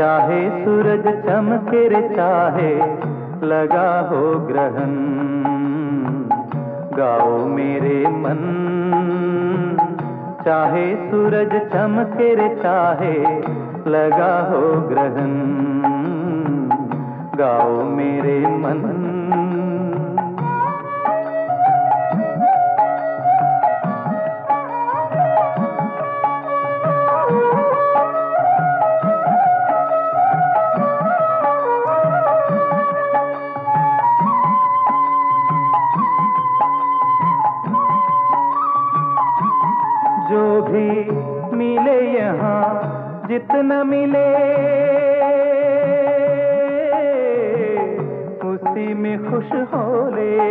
चाहे सूरज चमके रे चाहे लगा हो ग्रहण, गाओ मेरे मन। चाहे सूरज चमके रे चाहे लगा हो ग्रहण, गाओ मेरे मन। जो भी मिले यहाँ जितना मिले उसी में खुश हो ले।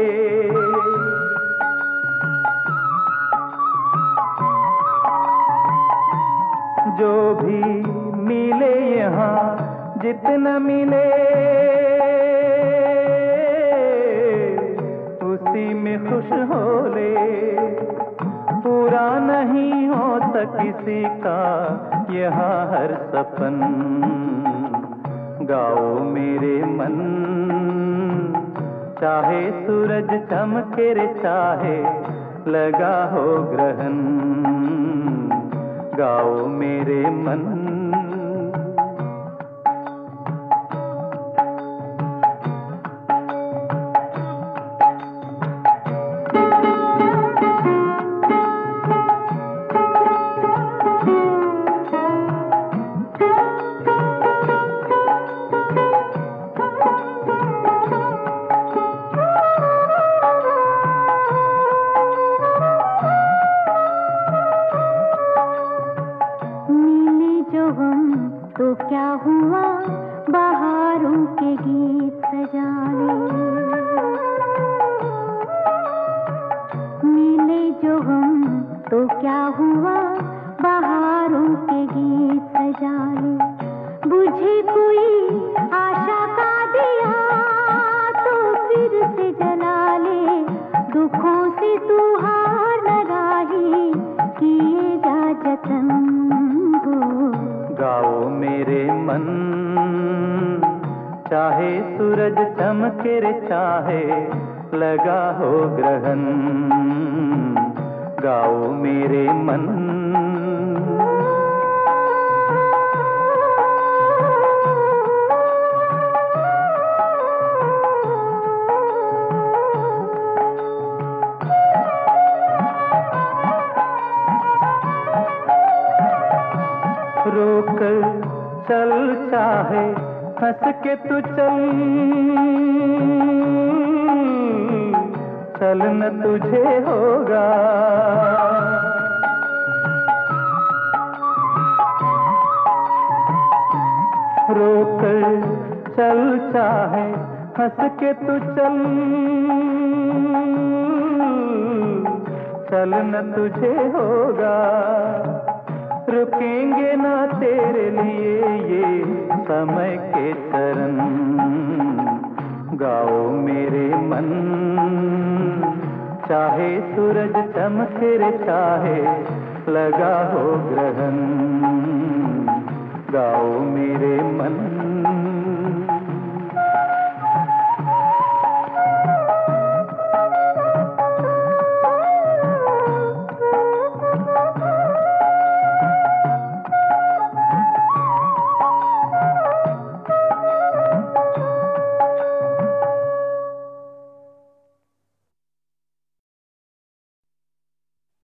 जो भी मिले यहाँ जितना मिले उसी में खुश हो ले। पूरा नहीं होता किसी का यहाँ हर सपन, गाओ मेरे मन। चाहे सूरज चमके रे चाहे लगा हो ग्रहण, गाओ मेरे मन। तो क्या हुआ बहारों के गीत सजाने, मिले जो हम तो क्या हुआ बहारों के गीत सजाने। बुझे कोई आशा का दिया तो फिर से जला ले, दुखों से तू हार न राही किए जा जतन हो, गाओ मेरे मन। चाहे सूरज चमके रे चाहे लगा हो ग्रहण, गाओ मेरे मन। रोकर चल चाहे हंस के तू चल, चलना तुझे होगा। रोकर चल चाहे हंस के तू चल, चलना तुझे होगा। रुकेंगे ना तेरे लिए ये समय के चरण, गाओ मेरे मन। चाहे सूरज चमके रे चाहे लगा हो ग्रहण,